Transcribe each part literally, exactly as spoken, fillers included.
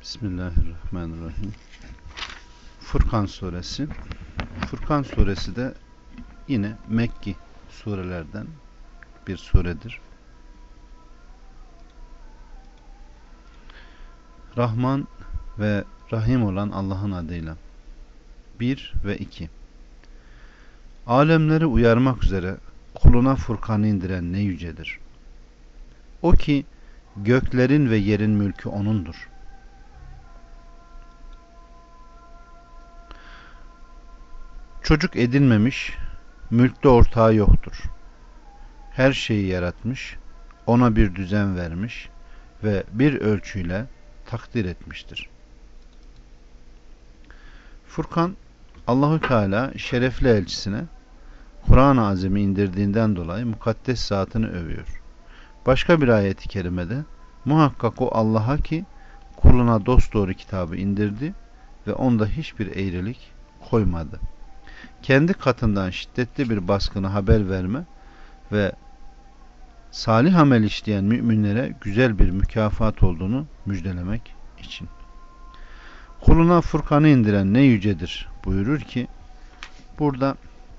Bismillahirrahmanirrahim. Furkan suresi. Furkan suresi de yine Mekki surelerden bir suredir. Rahman ve Rahim olan Allah'ın adıyla. bir ve iki. Alemleri uyarmak üzere kuluna Furkan'ı indiren ne yücedir. O ki göklerin ve yerin mülkü O'nundur. Çocuk edinmemiş, mülkte ortağı yoktur. Her şeyi yaratmış, ona bir düzen vermiş ve bir ölçüyle takdir etmiştir. Furkan, Allahu Teala şerefli elçisine Kur'an-ı Azim'i indirdiğinden dolayı mukaddes zatını övüyor. Başka bir ayet-i kerimede muhakkak o Allah'a ki kuluna dosdoğru kitabı indirdi ve onda hiçbir eğrilik koymadı. Kendi katından şiddetli bir baskını haber verme ve salih amel işleyen müminlere güzel bir mükafat olduğunu müjdelemek için. Kuluna Furkan'ı indiren ne yücedir buyurur ki, burada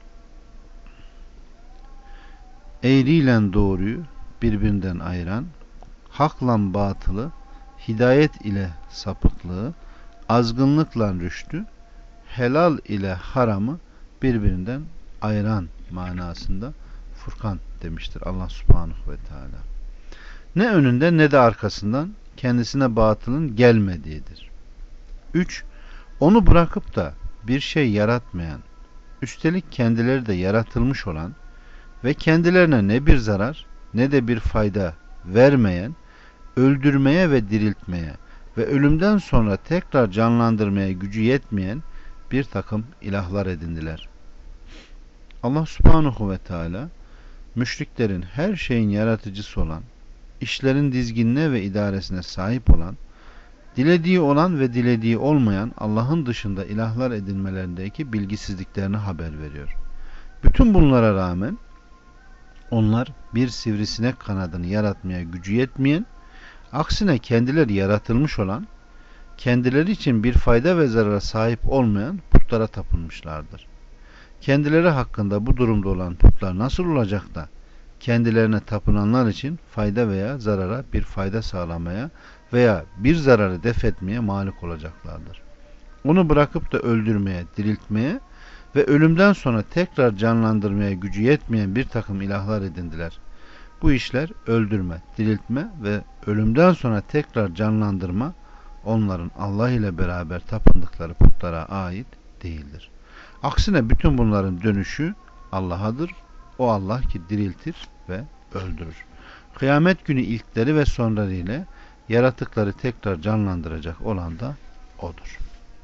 eğriyle doğruyu birbirinden ayıran, hakla batılı, hidayet ile sapıklığı, azgınlıkla rüştü, helal ile haramı birbirinden ayıran manasında Furkan demiştir Allah Subhanahu ve Teala. Ne önünde ne de arkasından kendisine batılın gelmediğidir. üç. Onu bırakıp da bir şey yaratmayan, üstelik kendileri de yaratılmış olan ve kendilerine ne bir zarar ne de bir fayda vermeyen, öldürmeye ve diriltmeye ve ölümden sonra tekrar canlandırmaya gücü yetmeyen bir takım ilahlar edindiler. Allah Subhanahu ve Teala müşriklerin her şeyin yaratıcısı olan, işlerin dizginine ve idaresine sahip olan, dilediği olan ve dilediği olmayan Allah'ın dışında ilahlar edinmelerindeki bilgisizliklerini haber veriyor. Bütün bunlara rağmen onlar bir sivrisinek kanadını yaratmaya gücü yetmeyen, aksine kendileri yaratılmış olan, kendileri için bir fayda ve zarara sahip olmayan putlara tapınmışlardır. Kendileri hakkında bu durumda olan putlar nasıl olacak da kendilerine tapınanlar için fayda veya zarara bir fayda sağlamaya veya bir zararı def etmeye malik olacaklardır. Onu bırakıp da öldürmeye, diriltmeye ve ölümden sonra tekrar canlandırmaya gücü yetmeyen bir takım ilahlar edindiler. Bu işler öldürme, diriltme ve ölümden sonra tekrar canlandırma onların Allah ile beraber tapındıkları putlara ait değildir. Aksine bütün bunların dönüşü Allah'adır. O Allah ki diriltir ve öldürür. Kıyamet günü ilkleri ve sonları ile yaratıkları tekrar canlandıracak olan da O'dur.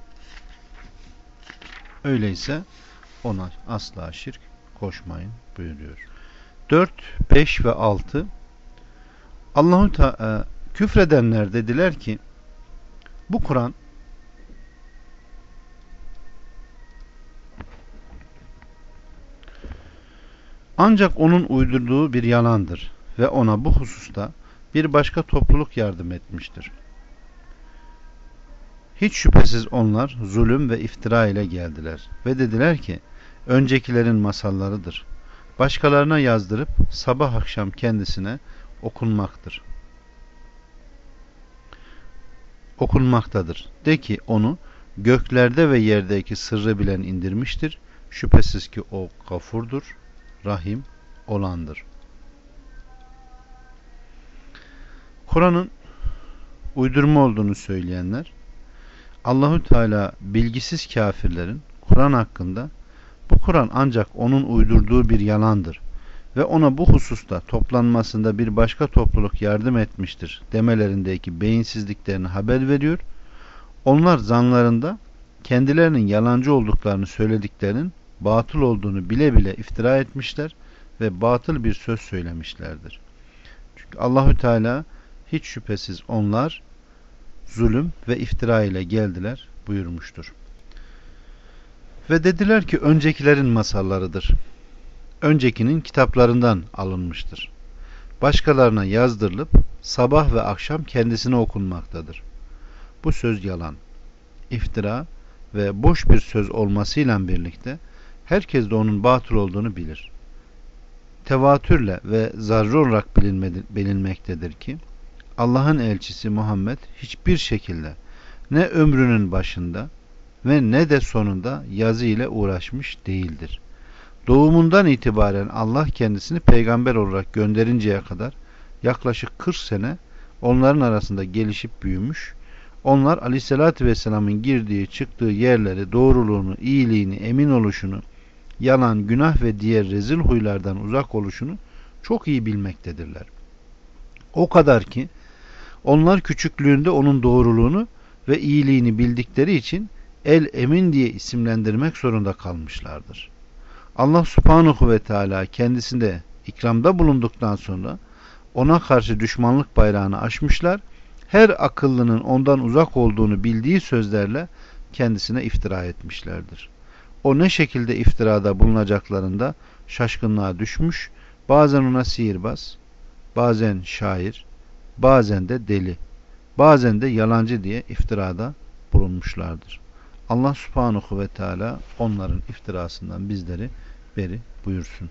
Öyleyse ona asla şirk koşmayın buyuruyor. dört, beş ve altı. Allahu Teala küfredenler dediler ki bu Kur'an ancak onun uydurduğu bir yalandır ve ona bu hususta bir başka topluluk yardım etmiştir. Hiç şüphesiz onlar zulüm ve iftira ile geldiler ve dediler ki öncekilerin masallarıdır. Başkalarına yazdırıp sabah akşam kendisine okunmaktır. Okunmaktadır. De ki onu göklerde ve yerdeki sırrı bilen indirmiştir. Şüphesiz ki o gafurdur, rahim olandır. Kur'an'ın uydurma olduğunu söyleyenler, Allahu Teala bilgisiz kafirlerin Kur'an hakkında bu Kur'an ancak onun uydurduğu bir yalandır ve ona bu hususta toplanmasında bir başka topluluk yardım etmiştir demelerindeki beyinsizliklerini haber veriyor. Onlar zanlarında kendilerinin yalancı olduklarını söylediklerinin batıl olduğunu bile bile iftira etmişler ve batıl bir söz söylemişlerdir. Çünkü Allahü Teala hiç şüphesiz onlar zulüm ve iftira ile geldiler buyurmuştur. Ve dediler ki öncekilerin masallarıdır. Öncekinin kitaplarından alınmıştır. Başkalarına yazdırılıp sabah ve akşam kendisine okunmaktadır. bu söz yalan, iftira ve boş bir söz olmasıyla birlikte herkes de onun batıl olduğunu bilir. Tevatürle ve zarrı olarak bilinmektedir ki Allah'ın elçisi Muhammed hiçbir şekilde ne ömrünün başında ve ne de sonunda yazı ile uğraşmış değildir. Doğumundan itibaren Allah kendisini peygamber olarak gönderinceye kadar yaklaşık kırk sene onların arasında gelişip büyümüş. Onlar Aleyhisselatü Vesselam'ın girdiği çıktığı yerleri, doğruluğunu, iyiliğini, emin oluşunu, yalan, günah ve diğer rezil huylardan uzak oluşunu çok iyi bilmektedirler. O kadar ki onlar küçüklüğünde onun doğruluğunu ve iyiliğini bildikleri için El Emin diye isimlendirmek zorunda kalmışlardır. Allah Subhanahu ve Teala kendisinde ikramda bulunduktan sonra ona karşı düşmanlık bayrağını açmışlar. Her akıllının ondan uzak olduğunu bildiği sözlerle kendisine iftira etmişlerdir. O ne şekilde iftirada bulunacaklarında şaşkınlığa düşmüş, bazen ona sihirbaz, bazen şair, bazen de deli, bazen de yalancı diye iftirada bulunmuşlardır. Allah Subhanahu ve Teala onların iftirasından bizleri beri buyursun.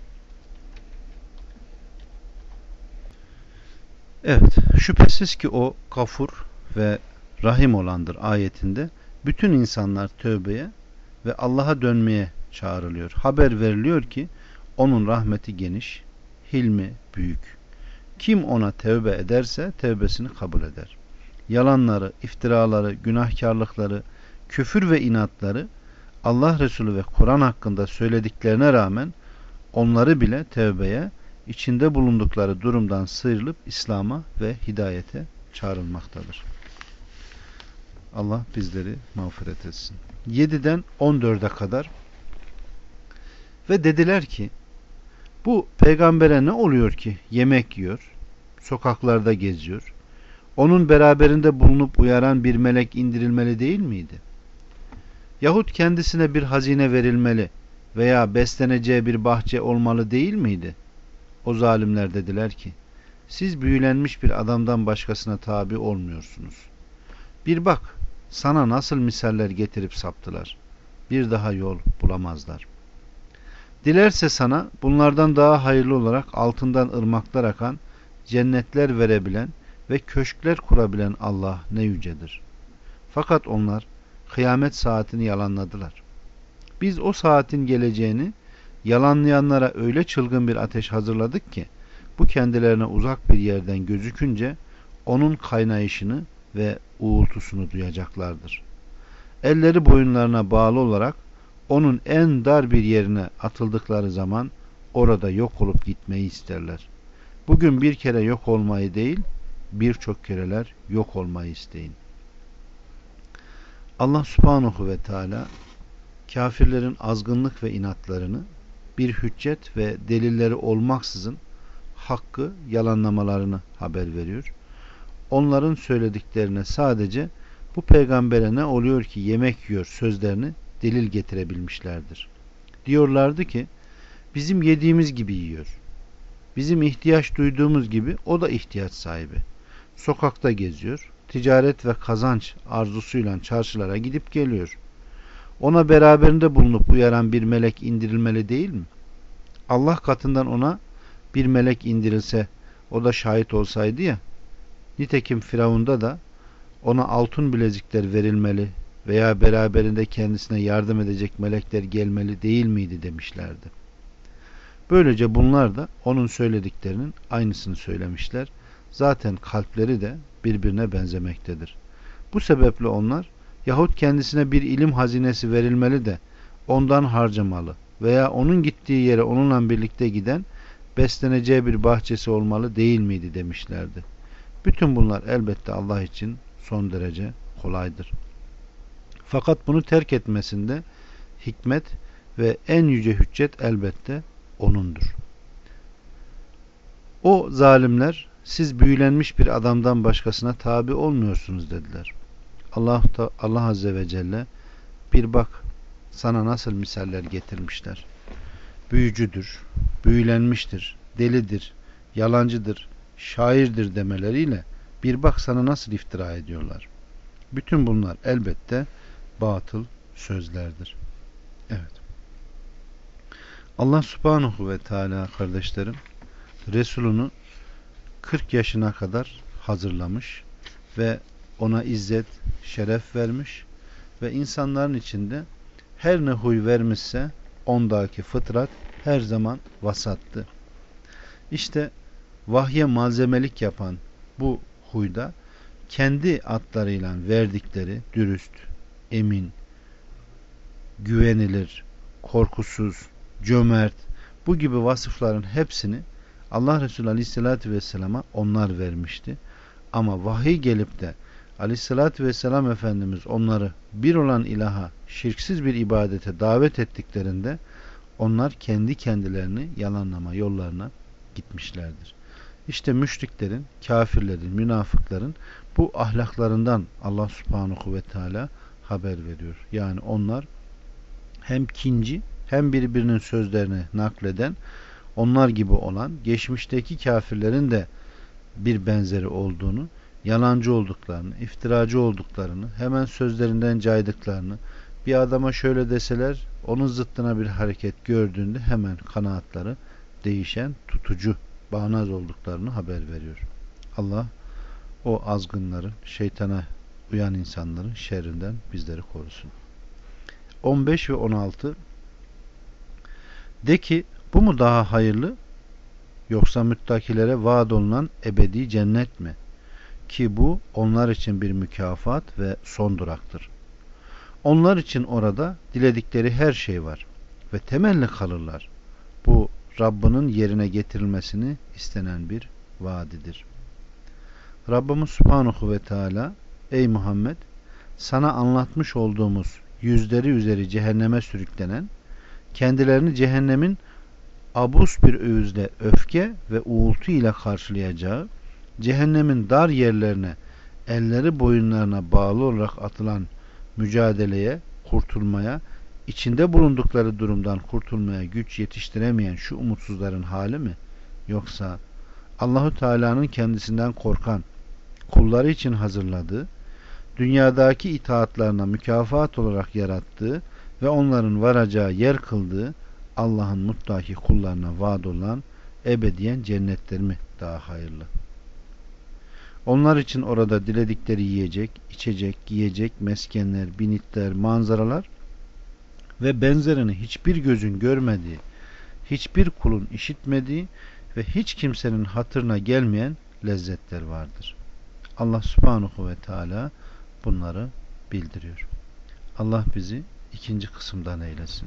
Evet, şüphesiz ki o Gafur ve Rahim olandır ayetinde bütün insanlar tövbeye ve Allah'a dönmeye çağrılıyor. Haber veriliyor ki onun rahmeti geniş, hilmi büyük. Kim ona tövbe ederse tövbesini kabul eder. Yalanları, iftiraları, günahkarlıkları, küfür ve inatları Allah Resulü ve Kur'an hakkında söylediklerine rağmen onları bile tövbeye, içinde bulundukları durumdan sıyrılıp İslam'a ve hidayete çağrılmaktadır. Allah bizleri mağfiret etsin. yediden on dörde kadar ve dediler ki bu peygambere ne oluyor ki yemek yiyor, sokaklarda geziyor, onun beraberinde bulunup uyaran bir melek indirilmeli değil miydi? Yahut kendisine bir hazine verilmeli veya besleneceği bir bahçe olmalı değil miydi? O zalimler dediler ki siz büyülenmiş bir adamdan başkasına tabi olmuyorsunuz. Bir bak sana nasıl misaller getirip saptılar. Bir daha yol bulamazlar. Dilerse sana bunlardan daha hayırlı olarak altından ırmaklar akan, cennetler verebilen ve köşkler kurabilen Allah ne yücedir. Fakat onlar kıyamet saatini yalanladılar. Biz o saatin geleceğini yalanlayanlara öyle çılgın bir ateş hazırladık ki bu kendilerine uzak bir yerden gözükünce onun kaynayışını ve uğultusunu duyacaklardır. Elleri boyunlarına bağlı olarak onun en dar bir yerine atıldıkları zaman orada yok olup gitmeyi isterler. Bugün bir kere yok olmayı değil, birçok kereler yok olmayı isteyin. Allah Subhanahu ve Teala kafirlerin azgınlık ve inatlarını bir hüccet ve delilleri olmaksızın hakkı yalanlamalarını haber veriyor. Onların söylediklerine sadece bu peygambere ne oluyor ki yemek yiyor sözlerini delil getirebilmişlerdir. Diyorlardı ki bizim yediğimiz gibi yiyor. Bizim ihtiyaç duyduğumuz gibi o da ihtiyaç sahibi. Sokakta geziyor. Ticaret ve kazanç arzusuyla çarşılara gidip geliyor. Ona beraberinde bulunup uyaran bir melek indirilmeli değil mi? Allah katından ona bir melek indirilse o da şahit olsaydı ya. Nitekim Firavun'da da ona altın bilezikler verilmeli veya beraberinde kendisine yardım edecek melekler gelmeli değil miydi demişlerdi. Böylece bunlar da onun söylediklerinin aynısını söylemişler. Zaten kalpleri de birbirine benzemektedir. Bu sebeple onlar yahut kendisine bir ilim hazinesi verilmeli de ondan harcamalı veya onun gittiği yere onunla birlikte giden besleneceği bir bahçesi olmalı değil miydi demişlerdi. Bütün bunlar elbette Allah için son derece kolaydır. Fakat bunu terk etmesinde hikmet ve en yüce hüccet elbette O'nundur. O zalimler siz büyülenmiş bir adamdan başkasına tabi olmuyorsunuz dediler. Allah da, Allah Azze ve Celle bir bak sana nasıl misaller getirmişler. Büyücüdür, büyülenmiştir, delidir, yalancıdır, şairdir demeleriyle bir bak sana nasıl iftira ediyorlar. Bütün bunlar elbette batıl sözlerdir. Evet. Allah Subhanahu ve Teala kardeşlerim Resulünü kırk yaşına kadar hazırlamış ve ona izzet, şeref vermiş ve insanların içinde her ne huy vermişse ondaki fıtrat her zaman vasattı. İşte vahye malzemelik yapan bu huyda kendi adlarıyla verdikleri dürüst, emin, güvenilir, korkusuz, cömert bu gibi vasıfların hepsini Allah Resulü Aleyhisselatü Vesselam'a onlar vermişti. Ama vahiy gelip de Aleyhisselatü Vesselam Efendimiz onları bir olan ilaha şirksiz bir ibadete davet ettiklerinde onlar kendi kendilerini yalanlama yollarına gitmişlerdir. İşte müşriklerin, kafirlerin, münafıkların bu ahlaklarından Allah Subhanahu ve Teala haber veriyor. Yani onlar hem kinci hem birbirinin sözlerini nakleden, onlar gibi olan, geçmişteki kafirlerin de bir benzeri olduğunu, yalancı olduklarını, iftiracı olduklarını, hemen sözlerinden caydıklarını, bir adama şöyle deseler, onun zıttına bir hareket gördüğünde hemen kanaatları değişen, tutucu, bağnaz olduklarını haber veriyor. Allah o azgınları, şeytana uyan insanların şerrinden bizleri korusun. on beş ve on altı De ki, bu mu daha hayırlı, yoksa müttakilere vaad olunan ebedi cennet mi? Ki bu onlar için bir mükafat ve son duraktır. Onlar için orada diledikleri her şey var ve temelli kalırlar. Bu Rabbinin yerine getirilmesini istenen bir vaadidir. Rabbimiz Subhanahu ve Teala, ey Muhammed, sana anlatmış olduğumuz yüzleri üzeri cehenneme sürüklenen, kendilerini cehennemin abus bir öğüzle öfke ve uğultu ile karşılayacağı, cehennemin dar yerlerine elleri boyunlarına bağlı olarak atılan mücadeleye, kurtulmaya, içinde bulundukları durumdan kurtulmaya güç yetiştiremeyen şu umutsuzların hali mi? Yoksa Allahu Teala'nın kendisinden korkan, kulları için hazırladığı, dünyadaki itaatlarına mükafat olarak yarattığı ve onların varacağı yer kıldığı Allah'ın muttaki kullarına vaad olan ebediyen cennetler mi daha hayırlı? Onlar için orada diledikleri yiyecek, içecek, giyecek, meskenler, binitler, manzaralar ve benzerini hiçbir gözün görmediği, hiçbir kulun işitmediği ve hiç kimsenin hatırına gelmeyen lezzetler vardır. Allah Subhanahu ve Teala bunları bildiriyor. Allah bizi ikinci kısımdan eylesin.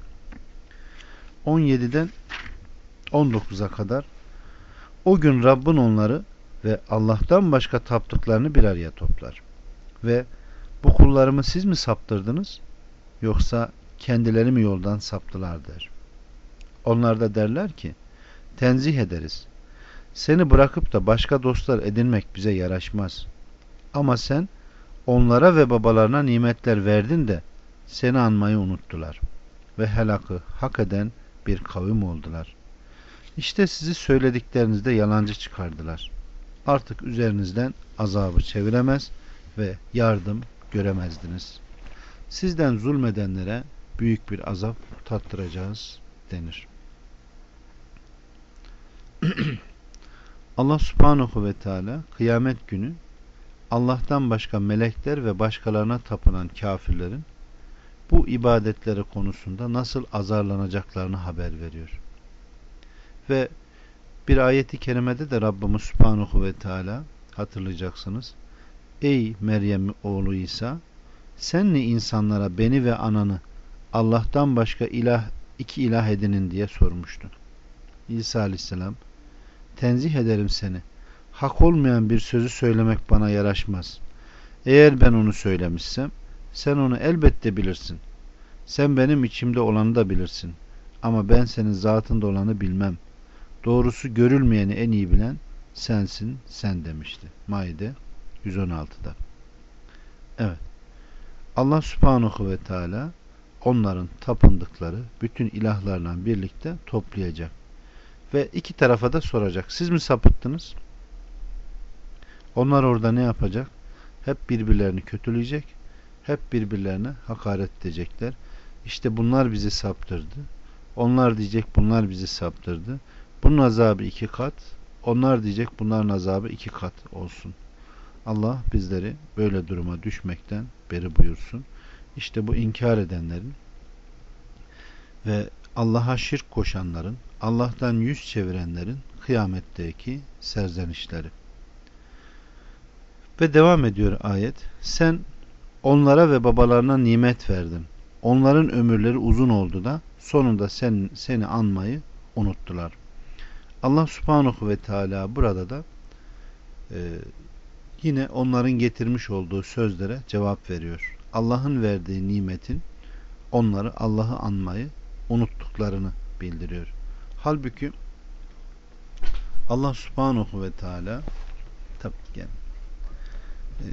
on yediden on dokuza kadar o gün Rabbin onları ve Allah'tan başka taptıklarını bir araya toplar. Ve bu kullarımı siz mi saptırdınız, yoksa kendileri mi yoldan saptılar der. Onlar da derler ki, tenzih ederiz. Seni bırakıp da başka dostlar edinmek bize yaraşmaz. Ama sen onlara ve babalarına nimetler verdin de seni anmayı unuttular. Ve helakı hak eden bir kavim oldular. İşte sizi söylediklerinizde yalancı çıkardılar. Artık üzerinizden azabı çeviremez ve yardım göremezdiniz. Sizden zulmedenlere büyük bir azap tattıracağız denir. Allah Subhanahu ve Teala kıyamet günü Allah'tan başka melekler ve başkalarına tapınan kafirlerin bu ibadetleri konusunda nasıl azarlanacaklarını haber veriyor. Ve bir ayeti kerimede de Rabbimiz Subhanahu ve Teala, hatırlayacaksınız, ey Meryem oğlu İsa, sen mi insanlara beni ve ananı Allah'tan başka ilah iki ilah edinin diye sormuştu. İsa Aleyhisselam, tenzih ederim seni. Hak olmayan bir sözü söylemek bana yaraşmaz. Eğer ben onu söylemişsem sen onu elbette bilirsin. Sen benim içimde olanı da bilirsin. Ama ben senin zatında olanı bilmem. Doğrusu görülmeyeni en iyi bilen sensin, sen demişti. Maide yüz on altıda. Evet. Allah Subhanahu ve Teala onların tapındıkları bütün ilahlarla birlikte toplayacak. Ve iki tarafa da soracak. Siz mi sapıttınız? Onlar orada ne yapacak? hep birbirlerini kötüleyecek, hep birbirlerine hakaret edecekler. İşte bunlar bizi saptırdı. Onlar diyecek bunlar bizi saptırdı. Bunun azabı iki kat. Onlar diyecek bunların azabı iki kat olsun. Allah bizleri böyle duruma düşmekten beri buyursun. İşte bu inkar edenlerin ve Allah'a şirk koşanların, Allah'tan yüz çevirenlerin kıyametteki serzenişleri. Ve devam ediyor ayet. Sen onlara ve babalarına nimet verdin. Onların ömürleri uzun oldu da sonunda sen, seni anmayı unuttular. Allah subhanahu ve teala burada da e, yine onların getirmiş olduğu sözlere cevap veriyor. Allah'ın verdiği nimetin onları Allah'ı anmayı unuttuklarını bildiriyor. Halbuki Allah subhanahu ve teala tabi gel e,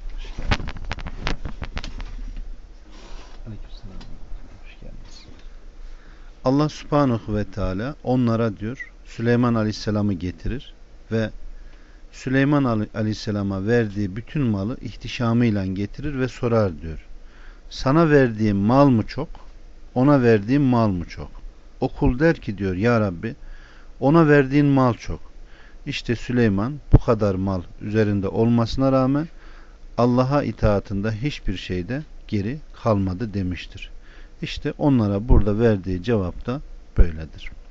Allah subhanahu ve teala onlara diyor Süleyman aleyhisselamı getirir ve Süleyman aleyhisselama verdiği bütün malı ihtişamıyla getirir ve sorar diyor. Sana verdiğim mal mı çok? Ona verdiğim mal mı çok? O kul der ki diyor ya Rabbi ona verdiğin mal çok. İşte Süleyman bu kadar mal üzerinde olmasına rağmen Allah'a itaatında hiçbir şeyde geri kalmadı demiştir. İşte onlara burada verdiği cevap da böyledir.